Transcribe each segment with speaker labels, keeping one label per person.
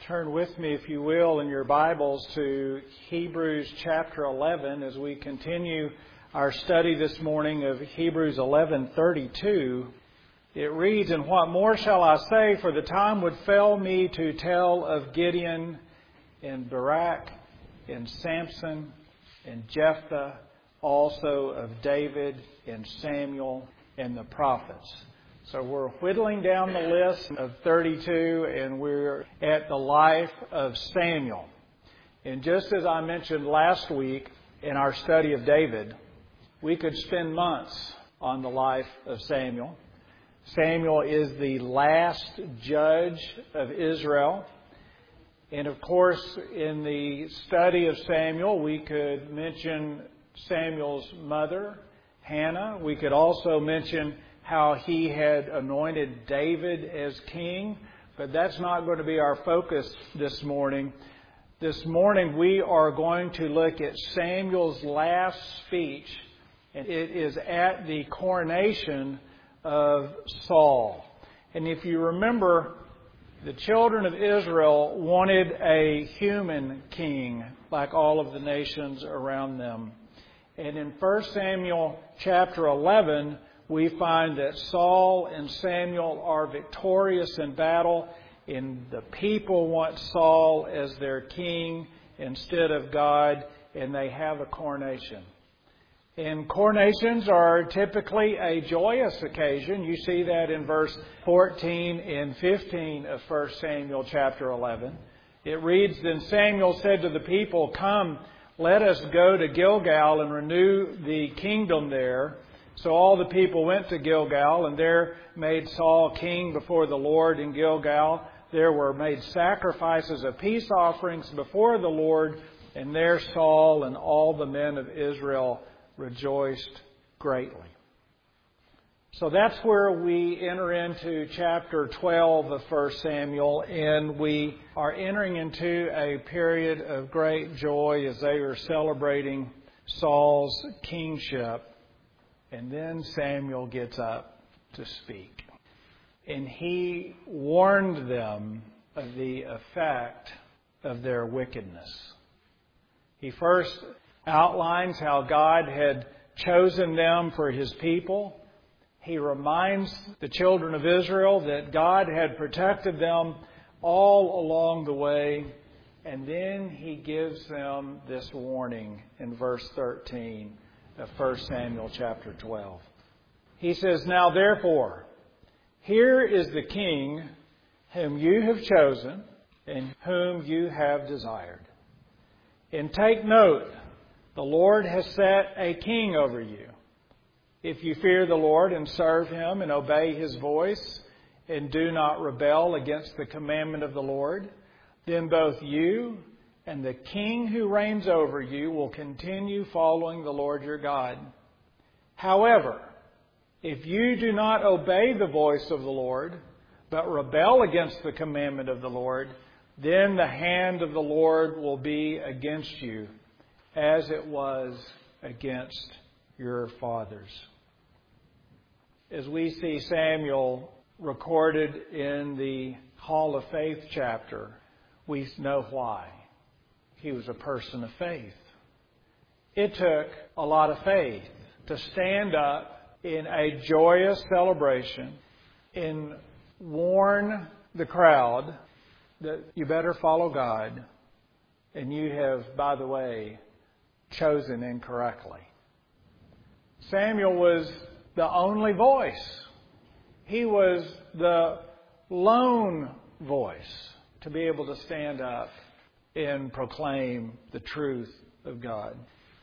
Speaker 1: Turn with me, if you will, in your Bibles to Hebrews chapter 11 as we continue our study this morning of Hebrews 11:32. It reads, "And what more shall I say, for the time would fail me to tell of Gideon and Barak and Samson and Jephthah, also of David and Samuel and the prophets." So we're whittling down the list of 32, and we're at the life of Samuel. And just as I mentioned last week in our study of David, we could spend months on the life of Samuel. Samuel is the last judge of Israel. And of course, in the study of Samuel, we could mention Samuel's mother, Hannah. We could also mention how he had anointed David as king, but that's not going to be our focus this morning. This morning we are going to look at Samuel's last speech, and it is at the coronation of Saul. And if you remember, the children of Israel wanted a human king like all of the nations around them. And in 1 Samuel chapter 11, we find that Saul and Samuel are victorious in battle, and the people want Saul as their king instead of God, and they have a coronation. And coronations are typically a joyous occasion. You see that in verse 14 and 15 of 1 Samuel chapter 11. It reads, "Then Samuel said to the people, 'Come, let us go to Gilgal and renew the kingdom there.' So all the people went to Gilgal, and there made Saul king before the Lord in Gilgal. There were made sacrifices of peace offerings before the Lord, and there Saul and all the men of Israel rejoiced greatly." So that's where we enter into chapter 12 of 1 Samuel, and we are entering into a period of great joy as they are celebrating Saul's kingship. And then Samuel gets up to speak. And he warned them of the effect of their wickedness. He first outlines how God had chosen them for His people. He reminds the children of Israel that God had protected them all along the way. And then he gives them this warning in verse 13. Of 1 Samuel chapter 12. He says, "Now therefore, here is the king whom you have chosen and whom you have desired. And take note, the Lord has set a king over you. If you fear the Lord and serve Him and obey His voice and do not rebel against the commandment of the Lord, then both you and the king who reigns over you will continue following the Lord your God. However, if you do not obey the voice of the Lord, but rebel against the commandment of the Lord, then the hand of the Lord will be against you, as it was against your fathers." As we see Samuel recorded in the Hall of Faith chapter, we know why. He was a person of faith. It took a lot of faith to stand up in a joyous celebration and warn the crowd that you better follow God, and you have, by the way, chosen incorrectly. Samuel was the only voice. He was the lone voice to be able to stand up and proclaim the truth of God.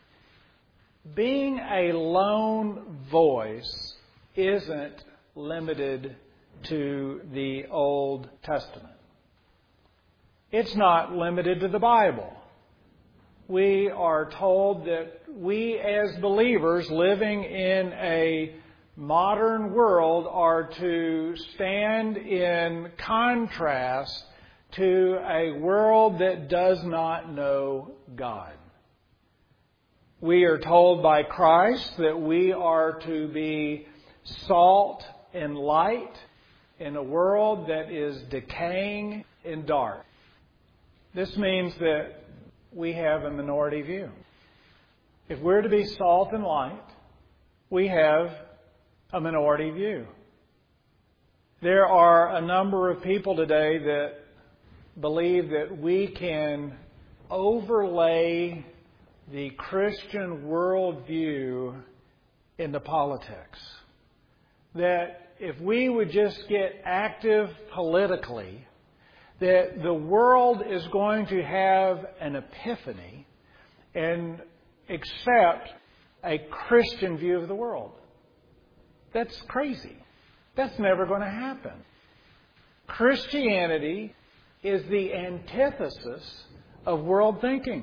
Speaker 1: Being a lone voice isn't limited to the Old Testament. It's not limited to the Bible. We are told that we as believers living in a modern world are to stand in contrast to a world that does not know God. We are told by Christ that we are to be salt and light in a world that is decaying and dark. This means that we have a minority view. If we're to be salt and light, we have a minority view. There are a number of people today that believe that we can overlay the Christian worldview into politics. That if we would just get active politically, that the world is going to have an epiphany and accept a Christian view of the world. That's crazy. That's never going to happen. Christianity is the antithesis of world thinking.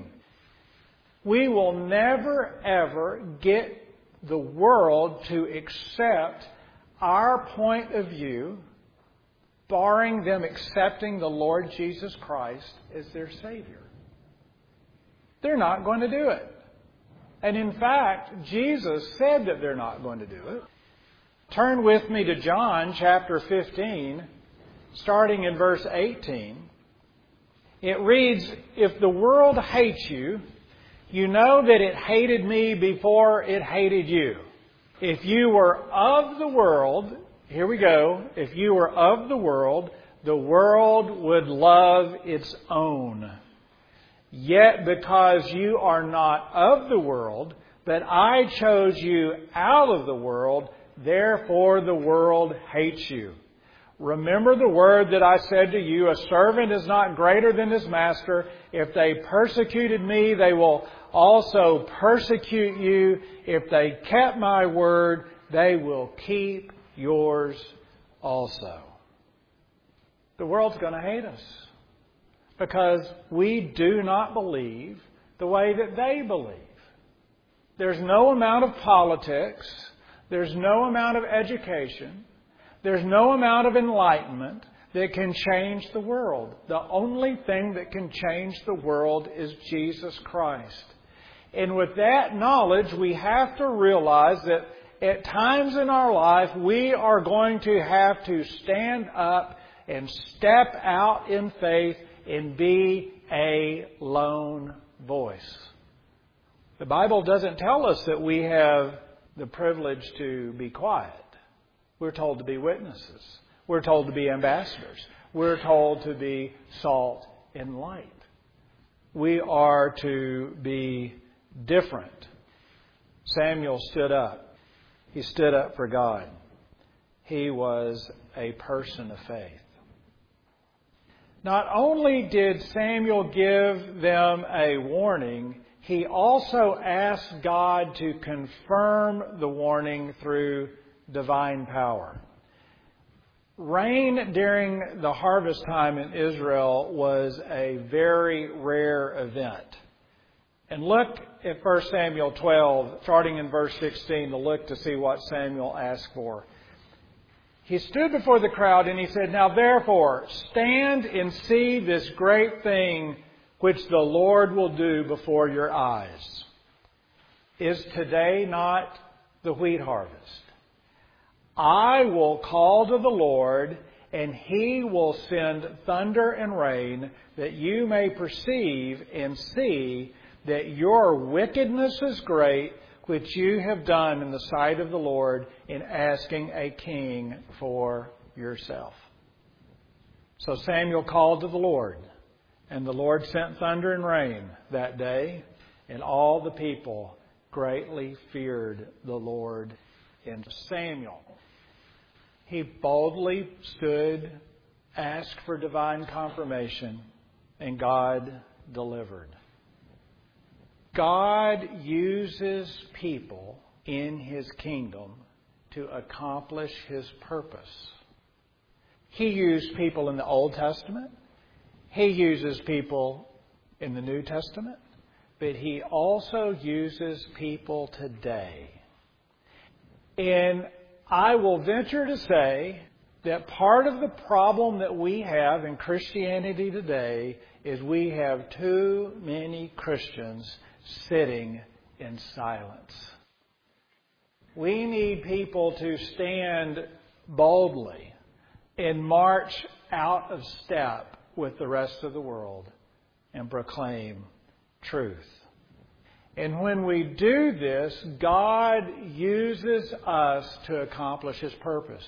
Speaker 1: We will never, ever get the world to accept our point of view, barring them accepting the Lord Jesus Christ as their Savior. They're not going to do it. And in fact, Jesus said that they're not going to do it. Turn with me to John chapter 15, starting in verse 18. It reads, "If the world hates you, you know that it hated me before it hated you. If you were of the world," here we go, "if you were of the world would love its own. Yet because you are not of the world, but I chose you out of the world, therefore the world hates you. Remember the word that I said to you, a servant is not greater than his master. If they persecuted me, they will also persecute you. If they kept my word, they will keep yours also." The world's going to hate us because we do not believe the way that they believe. There's no amount of politics. There's no amount of education. There's no amount of enlightenment that can change the world. The only thing that can change the world is Jesus Christ. And with that knowledge, we have to realize that at times in our life, we are going to have to stand up and step out in faith and be a lone voice. The Bible doesn't tell us that we have the privilege to be quiet. We're told to be witnesses. We're told to be ambassadors. We're told to be salt and light. We are to be different. Samuel stood up. He stood up for God. He was a person of faith. Not only did Samuel give them a warning, he also asked God to confirm the warning through divine power. Rain during the harvest time in Israel was a very rare event. And look at 1 Samuel 12, starting in verse 16, to look to see what Samuel asked for. He stood before the crowd and he said, "Now therefore, stand and see this great thing which the Lord will do before your eyes. Is today not the wheat harvest? I will call to the Lord, and He will send thunder and rain, that you may perceive and see that your wickedness is great, which you have done in the sight of the Lord in asking a king for yourself." So Samuel called to the Lord, and the Lord sent thunder and rain that day, and all the people greatly feared the Lord. And Samuel, he boldly stood, asked for divine confirmation, and God delivered. God uses people in His kingdom to accomplish His purpose. He used people in the Old Testament. He uses people in the New Testament. But He also uses people today. And I will venture to say that part of the problem that we have in Christianity today is we have too many Christians sitting in silence. We need people to stand boldly and march out of step with the rest of the world and proclaim truth. And when we do this, God uses us to accomplish His purpose.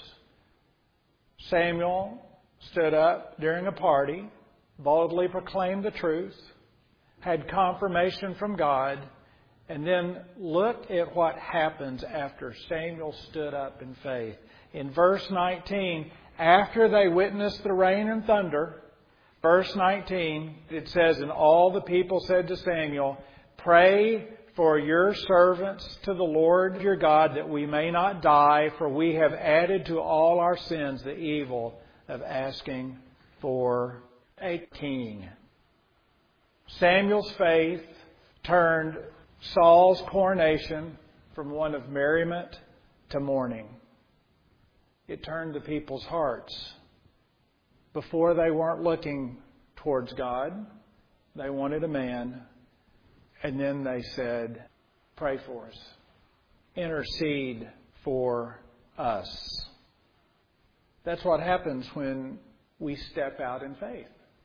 Speaker 1: Samuel stood up during a party, boldly proclaimed the truth, had confirmation from God, and then look at what happens after Samuel stood up in faith. In verse 19, after they witnessed the rain and thunder, verse 19, it says, and all the people said to Samuel, pray for your servants to the Lord your God that we may not die, for we have added to all our sins the evil of asking for a king. Samuel's faith turned Saul's coronation from one of merriment to mourning. It turned the people's hearts. Before they weren't looking towards God. They wanted a man. And then they said, pray for us. Intercede for us. That's what happens when we step out in faith.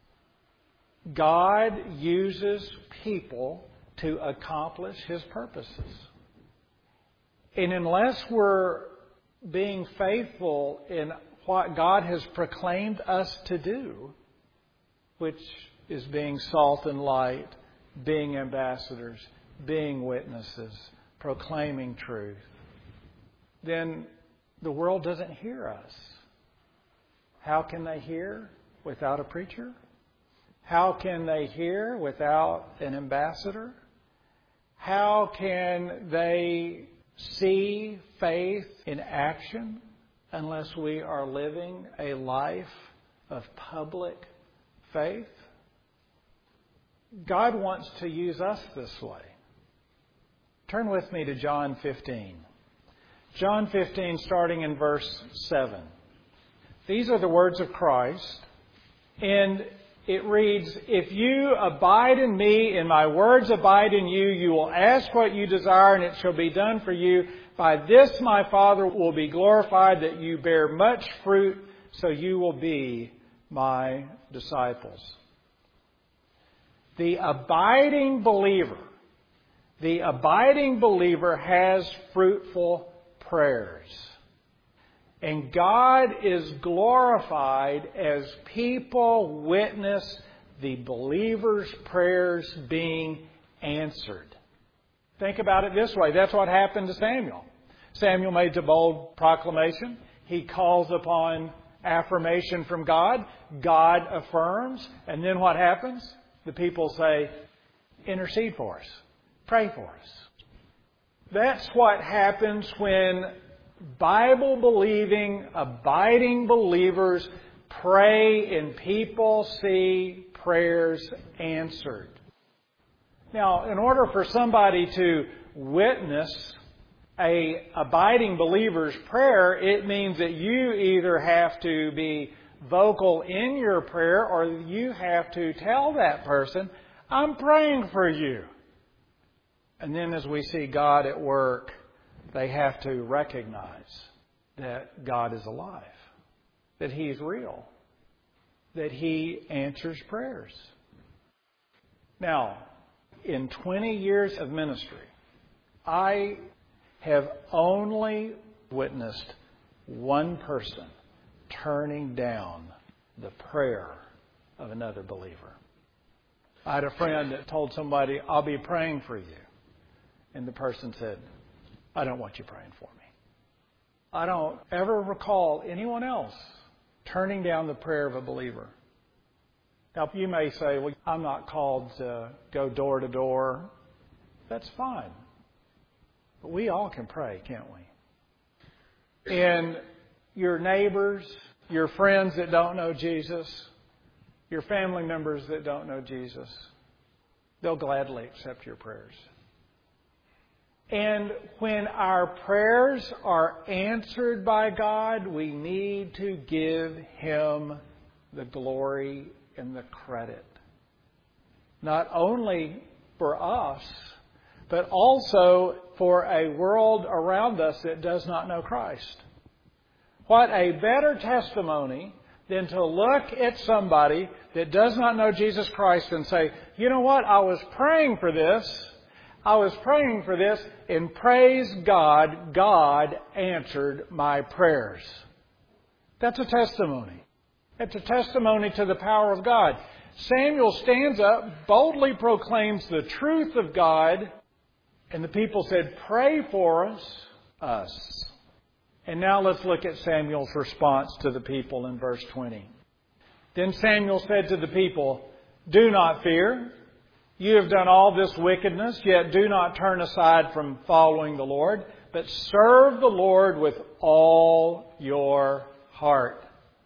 Speaker 1: God uses people to accomplish His purposes. And unless we're being faithful in what God has proclaimed us to do, which is being salt and light, being ambassadors, being witnesses, proclaiming truth, then the world doesn't hear us. How can they hear without a preacher? How can they hear without an ambassador? How can they see faith in action unless we are living a life of public faith? God wants to use us this way. Turn with me to John 15. John 15, starting in verse 7. These are the words of Christ, and it reads, if you abide in me and my words abide in you, you will ask what you desire and it shall be done for you. By this my Father will be glorified, that you bear much fruit, so you will be my disciples. The abiding believer has fruitful prayers. And God is glorified as people witness the believer's prayers being answered. Think about it this way. That's what happened to Samuel. Samuel made a bold proclamation. He calls upon affirmation from God. God affirms. And then what happens? The people say, intercede for us. Pray for us. That's what happens when Bible-believing, abiding believers pray and people see prayers answered. Now, in order for somebody to witness a abiding believer's prayer, it means that you either have to be vocal in your prayer or you have to tell that person, I'm praying for you. And then as we see God at work, they have to recognize that God is alive, that He's real, that He answers prayers. Now, in 20 years of ministry, I have only witnessed one person turning down the prayer of another believer. I had a friend that told somebody, I'll be praying for you. And the person said, I don't want you praying for me. I don't ever recall anyone else turning down the prayer of a believer. Now, you may say, well, I'm not called to go door to door. That's fine. But we all can pray, can't we? And your neighbors, your friends that don't know Jesus, your family members that don't know Jesus, they'll gladly accept your prayers. And when our prayers are answered by God, we need to give Him the glory and the credit. Not only for us, but also for a world around us that does not know Christ. What a better testimony than to look at somebody that does not know Jesus Christ and say, you know what, I was praying for this, and praise God, God answered my prayers. That's a testimony. It's a testimony to the power of God. Samuel stands up, boldly proclaims the truth of God, and the people said, pray for us. And now let's look at Samuel's response to the people in verse 20. Then Samuel said to the people, do not fear. You have done all this wickedness, yet do not turn aside from following the Lord, but serve the Lord with all your heart.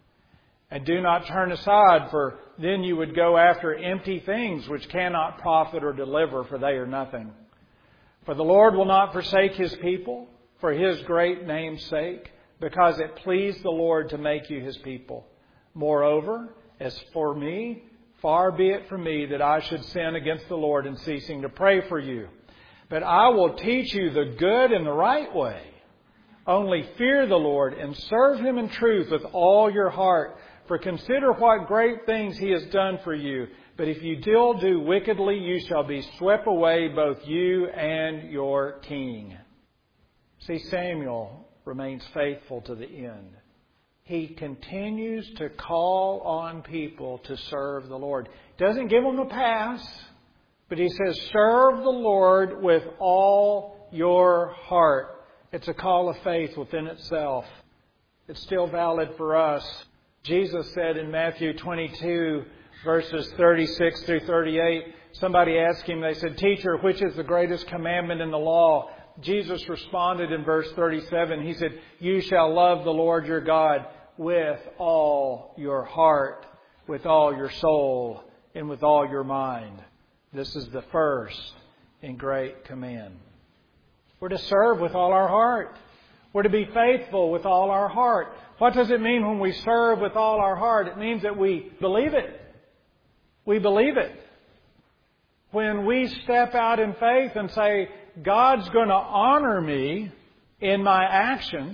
Speaker 1: And do not turn aside, for then you would go after empty things which cannot profit or deliver, for they are nothing. For the Lord will not forsake His people for His great name's sake, because it pleased the Lord to make you His people. Moreover, as for me, far be it from me that I should sin against the Lord in ceasing to pray for you. But I will teach you the good and the right way. Only fear the Lord and serve Him in truth with all your heart. For consider what great things He has done for you. But if you still do wickedly, you shall be swept away, both you and your king. See, Samuel remains faithful to the end. He continues to call on people to serve the Lord. Doesn't give them a pass, but he says, serve the Lord with all your heart. It's a call of faith within itself. It's still valid for us. Jesus said in Matthew 22, verses 36 through 38, somebody asked Him, they said, Teacher, which is the greatest commandment in the law? Jesus responded in verse 37, He said, you shall love the Lord your God with all your heart, with all your soul, and with all your mind. This is the first and great command. We're to serve with all our heart. We're to be faithful with all our heart. What does it mean when we serve with all our heart? It means that we believe it. We believe it. When we step out in faith and say, God's going to honor me in my actions,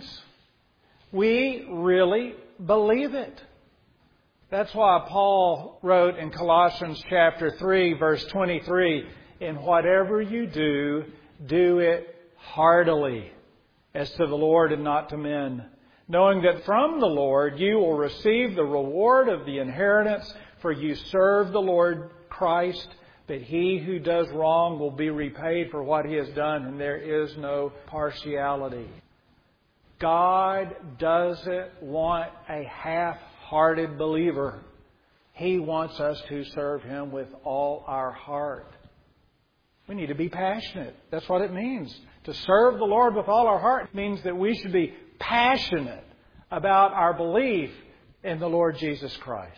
Speaker 1: we really believe it. That's why Paul wrote in Colossians chapter 3, verse 23, "In whatever you do, do it heartily, as to the Lord and not to men, knowing that from the Lord you will receive the reward of the inheritance, for you serve the Lord Christ, but he who does wrong will be repaid for what he has done, and there is no partiality." God doesn't want a half-hearted believer. He wants us to serve Him with all our heart. We need to be passionate. That's what it means. To serve the Lord with all our heart means that we should be passionate about our belief in the Lord Jesus Christ.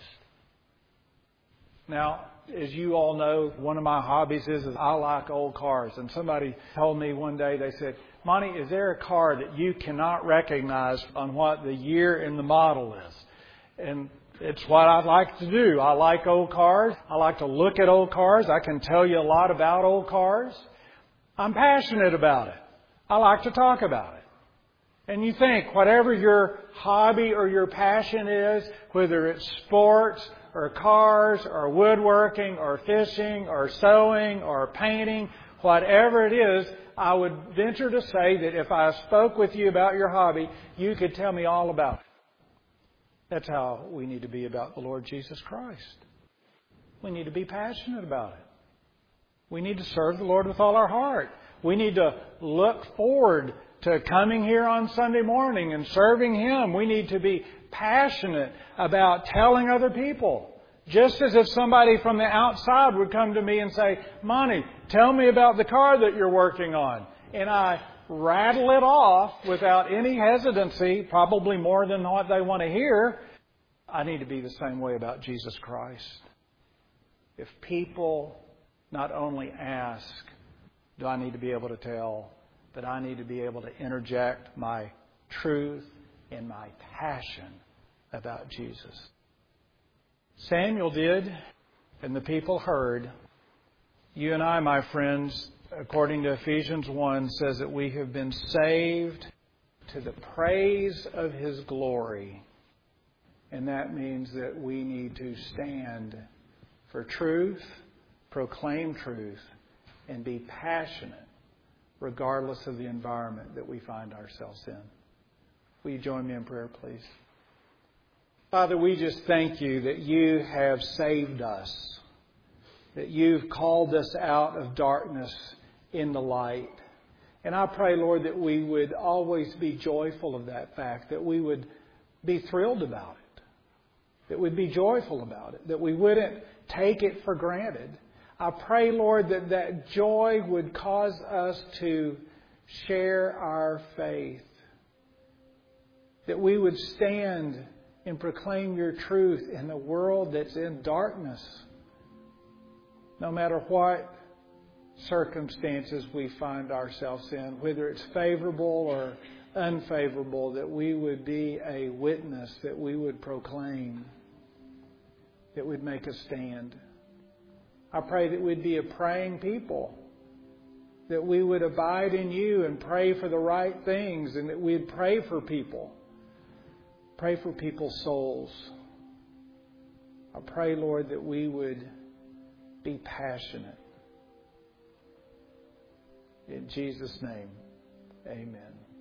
Speaker 1: Now, as you all know, one of my hobbies is I like old cars. And somebody told me one day, they said, "Monty, is there a car that you cannot recognize on what the year and the model is?" And it's what I like to do. I like old cars. I like to look at old cars. I can tell you a lot about old cars. I'm passionate about it. I like to talk about it. And you think, whatever your hobby or your passion is, whether it's sports or cars or woodworking or fishing or sewing or painting, whatever it is, I would venture to say that if I spoke with you about your hobby, you could tell me all about it. That's how we need to be about the Lord Jesus Christ. We need to be passionate about it. We need to serve the Lord with all our heart. We need to look forward to coming here on Sunday morning and serving Him. We need to be passionate about telling other people. Just as if somebody from the outside would come to me and say, "Monty, tell me about the car that you're working on." And I rattle it off without any hesitancy, probably more than what they want to hear. I need to be the same way about Jesus Christ. If people not only ask, do I need to be able to tell, but I need to be able to interject my truth and my passion about Jesus. Samuel did, and the people heard. You and I, my friends, according to Ephesians 1, says that we have been saved to the praise of His glory. And that means that we need to stand for truth, proclaim truth, and be passionate regardless of the environment that we find ourselves in. Will you join me in prayer, please? Father, we just thank you that you have saved us, that you've called us out of darkness into light. And I pray, Lord, that we would always be joyful of that fact, that we would be thrilled about it, that we'd be joyful about it, that we wouldn't take it for granted. I pray, Lord, that that joy would cause us to share our faith, that we would stand and proclaim your truth in a world that's in darkness, no matter what circumstances we find ourselves in, whether it's favorable or unfavorable, that we would be a witness, that we would proclaim, that would make a stand. I pray that we'd be a praying people, that we would abide in you and pray for the right things, and that we'd pray for people, pray for people's souls. I pray, Lord, that we would be passionate. In Jesus' name, amen.